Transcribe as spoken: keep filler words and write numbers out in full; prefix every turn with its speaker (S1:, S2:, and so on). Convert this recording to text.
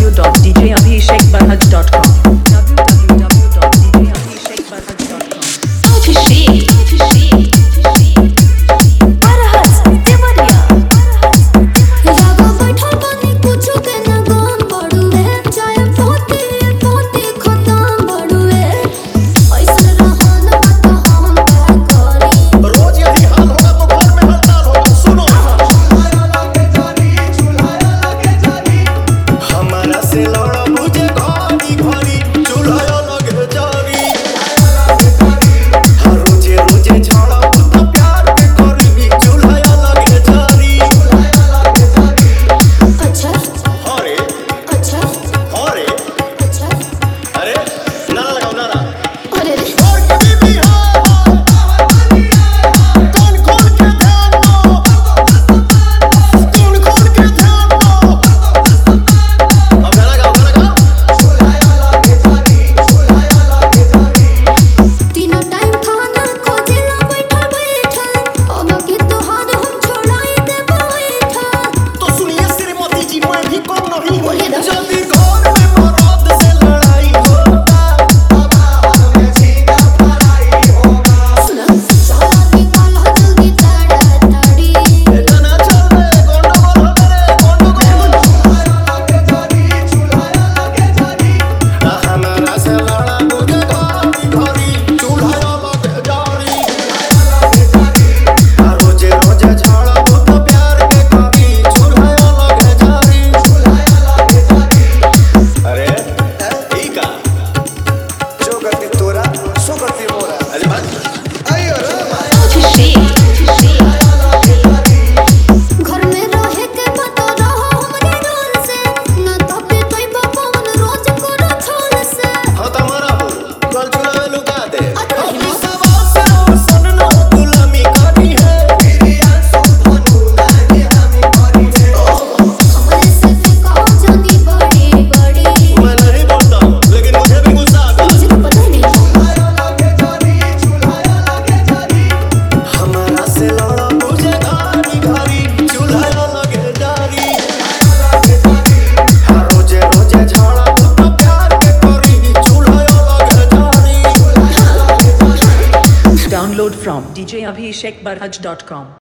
S1: w dot d j abhishek barhaj dot com w w w dot d j abhishek barhaj dot com
S2: Abhishek Abhishek Barhaj Devariya
S3: रागा बैठल बानी कुछो के ना गाम बड़ुए चाय पोती पोती खतम बड़ुए ऐसन रहन बता हम का करी
S4: रोज यही हाल होगा तो घर में हड़ताल होगा। सुनो हमारा से लड़ा मुझे घड़ी घड़ी चूल्हा लगे जारी हर रोजे रोजे छाड़ा तो प्यार के करीबी चूल्हा लगे जारी।
S3: अच्छा
S4: अरे
S3: अच्छा
S4: अरे
S3: अच्छा
S4: अरे नारा लगाओ नारा
S3: अरे रे
S4: और कभी भी हो कान खोल के ध्यान दो कान खोल के ध्यान दो। अब गाना गाओ गाना गाओ।
S3: तीनों टाइम खाना खोजेला बैठल बैठल अब के तोहार हम छोड़ाई दे बैठल
S4: तो सुनिए श्रीमती जी मैं भी कम नहीं हूँ।
S3: बोलिए ना।
S4: जल्दी घर में मर्द से लड़ाई होगा
S3: सुना साला निकाल जल्दी ताड़ा ताड़ी
S4: बेटा ना चल रे गोंडगोल हो रे गोंडगोल। हमारा से लड़ा मुझे घड़ी घड़ी चूल्हा लगे जारी रोजे रोजे छाड़ा तो प्यार के कभी चूल्हा लगे जारी। अरे ठीक है जो गति तोरा सो गति मोरा। अरे बात आइयो रे
S2: Abhishek
S3: घर में रहे के पता रहो हमरे डोल से ना तबे कोई बपवन रोज करो छोल से
S4: हाँ तुम्हारा हो कल चुनाव में लुका दे।
S3: अच्छा।
S4: अपनी सवाल से रोशन नो गुलामी करी है
S3: हमरे से तू कहो जानी बड़ी बड़ी
S4: मैं नहीं बोलता हूँ लेकिन मुझे भी गुस्सा आता है।
S3: मुझे तो पता ही नहीं
S4: हमारा से लड़ा मुझे घड़ी घड़ी चूल्हा लगे जारी हर रोजे रोजे छाड़ा तो प्यार के करीबी चूल्हा लगे जारी।
S1: download from d j abhishek barhaj dot com